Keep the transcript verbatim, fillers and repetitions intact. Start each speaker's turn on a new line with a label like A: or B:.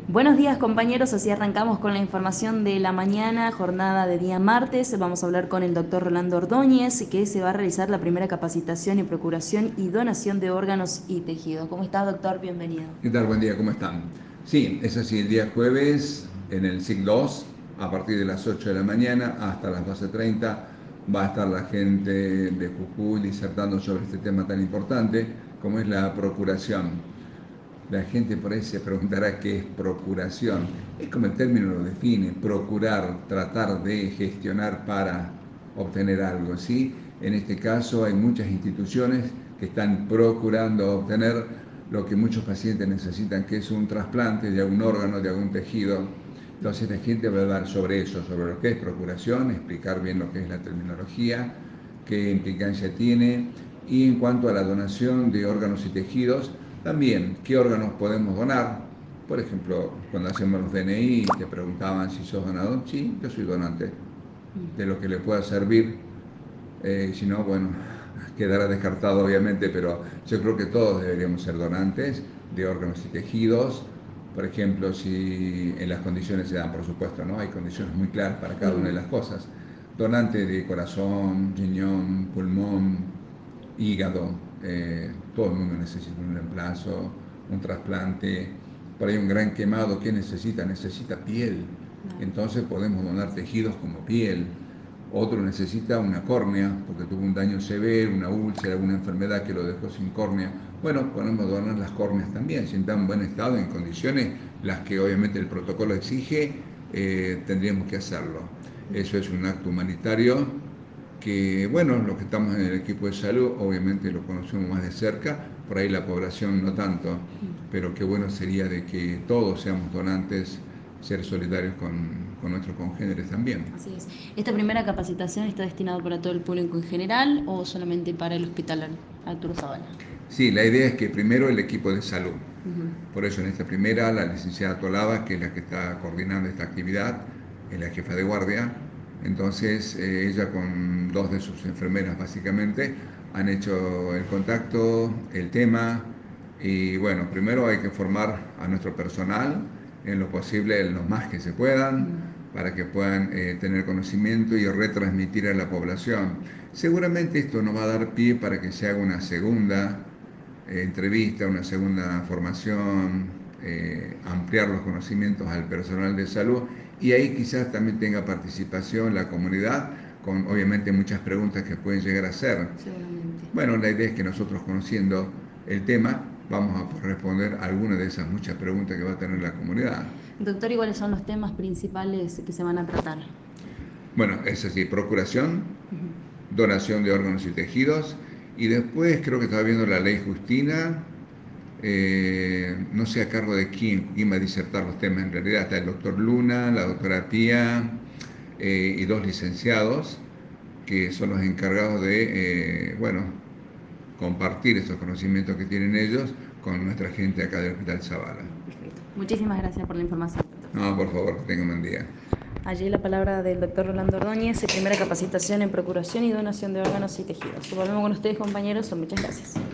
A: Buenos días compañeros, así arrancamos con la información de la mañana, jornada de día martes. Vamos a hablar con el doctor Rolando Ordóñez, que se va a realizar la primera capacitación en procuración y donación de órganos y tejidos. ¿Cómo estás, doctor? Bienvenido.
B: ¿Qué tal? Buen día, ¿cómo están? Sí, es así, el día jueves en el S I C dos, a partir de las ocho de la mañana hasta las doce treinta, va a estar la gente de Jujuy disertando sobre este tema tan importante como es la procuración. La gente por ahí se preguntará qué es procuración. Es como el término lo define, procurar, tratar de gestionar para obtener algo, ¿sí? En este caso hay muchas instituciones que están procurando obtener lo que muchos pacientes necesitan, que es un trasplante de algún órgano, de algún tejido. Entonces la gente va a hablar sobre eso, sobre lo que es procuración, explicar bien lo que es la terminología, qué implicancia tiene, y en cuanto a la donación de órganos y tejidos, también qué órganos podemos donar. Por ejemplo, cuando hacemos los D N I te preguntaban si sos donador. Sí, yo soy donante de lo que le pueda servir. Eh, si no, bueno, quedará descartado obviamente, pero yo creo que todos deberíamos ser donantes de órganos y tejidos. Por ejemplo, si en las condiciones se dan, por supuesto, ¿no? Hay condiciones muy claras para cada una de las cosas. Donante de corazón, riñón, pulmón, hígado, eh, todo el mundo necesita un reemplazo, un trasplante. Por ahí un gran quemado, ¿qué necesita? Necesita piel. Entonces podemos donar tejidos como piel. Otro necesita una córnea porque tuvo un daño severo, una úlcera, alguna enfermedad que lo dejó sin córnea. Bueno, podemos donar las córneas también, si están en buen estado, en condiciones las que obviamente el protocolo exige, eh, tendríamos que hacerlo. Eso es un acto humanitario que, bueno, los que estamos en el equipo de salud obviamente lo conocemos más de cerca, por ahí la población no tanto, pero qué bueno sería de que todos seamos donantes, ser solidarios con, con nuestros congéneres también.
A: Así es. ¿Esta primera capacitación está destinada para todo el público en general o solamente para el hospital Arturo Zabala?
B: Sí, la idea es que primero el equipo de salud.
A: Uh-huh.
B: Por eso en esta primera, la licenciada Tolaba, que es la que está coordinando esta actividad, es la jefa de guardia. Entonces eh, ella con dos de sus enfermeras básicamente han hecho el contacto, el tema, y bueno, primero hay que formar a nuestro personal en lo posible, en lo más que se puedan, para que puedan eh, tener conocimiento y retransmitir a la población. Seguramente esto nos va a dar pie para que se haga una segunda eh, entrevista, una segunda formación, eh, ampliar los conocimientos al personal de salud, y ahí quizás también tenga participación la comunidad con obviamente muchas preguntas que pueden llegar a hacer.
A: Seguramente.
B: Bueno, la idea es que nosotros, conociendo el tema, vamos a responder algunas de esas muchas preguntas que va a tener la comunidad.
A: Doctor, ¿y cuáles son los temas principales que se van a tratar?
B: Bueno, es así, procuración, donación de órganos y tejidos, y después creo que estaba viendo la ley Justina. Eh, no sé a cargo de quién, quién va a disertar los temas. En realidad está el doctor Luna, la doctora Pía, eh, y dos licenciados que son los encargados de, eh, bueno, compartir esos conocimientos que tienen ellos con nuestra gente acá del Hospital Zavala.
A: Perfecto. Muchísimas gracias por la información, doctor.
B: No, por favor, que tengan buen día.
A: Allí la palabra del doctor Rolando Ordóñez, primera capacitación en procuración y donación de órganos y tejidos. Volvemos con ustedes, compañeros. Muchas gracias.